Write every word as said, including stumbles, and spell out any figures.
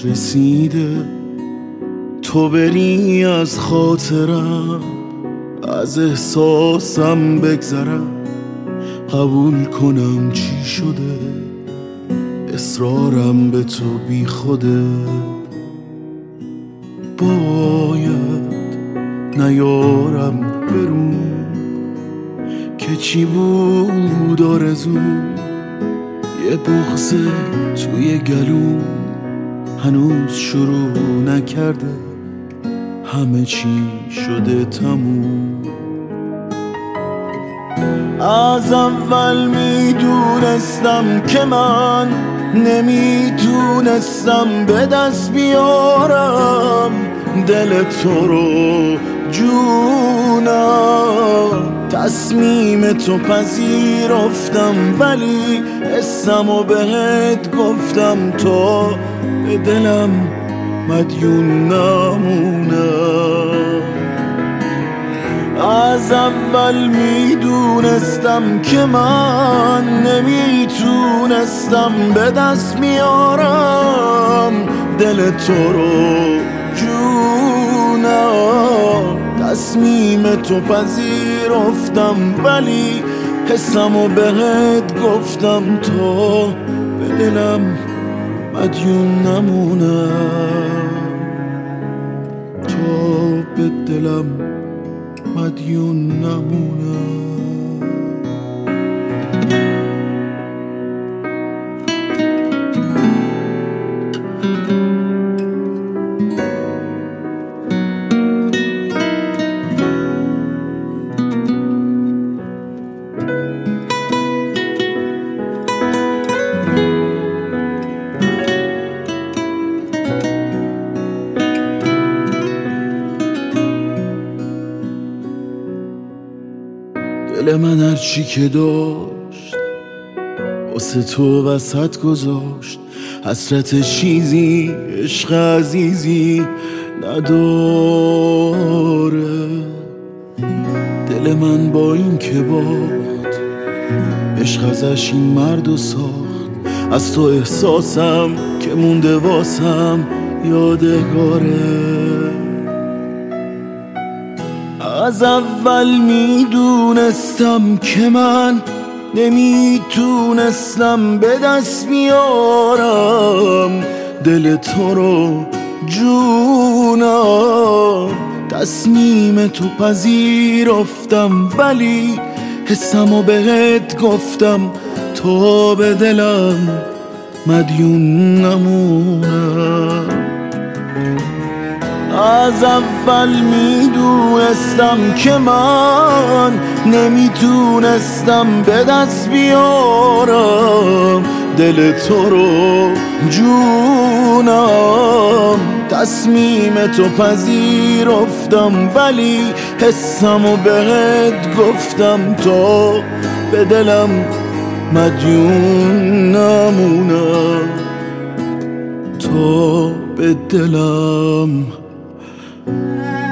رسیده تو بری از خاطرم، از احساسم بگذرم، قبول کنم چی شده، اصرارم به تو بی خوده. باید نیارم برون که چی بود آرزوم، یه بغض توی گلوم هنوز شروع نکرده، همه چی شده تموم. از اول میدونستم که من نمیتونستم به دست بیارم دل تو رو جونم. تصمیم تو پذیرفتم ولی حسمو بهت گفتم تا به دلم مدیون نمونم. از اول میدونستم که من نمیتونستم به دست بیارم دل تو رو جونم. تصمیم تو پذیرفتم ولی حسمو بهت گفتم تا به دلم مدیون نمونم، تا به دلم مدیون نمونم. دل من هرچی که داشت واسه تو وسط گذاشت، حسرت چیزی عشق عزیزی نداره. دل من با این که باخت عشق ازش این مرد و ساخت، از تو احساسم که مونده واسم یادگاره. از اول میدونستم که من نمیتونستم به دست بیارم دل تو رو جونم. تصمیم تو پذیرفتم ولی حسمو بهت گفتم تا به دلم مدیون نمونم. از اول میدونستم که من نمیتونستم به دست بیارم دل تو رو جونم. تصمیم تو پذیرفتم ولی حسمو بهت گفتم تا به دلم مدیون نمونم، تا به دلم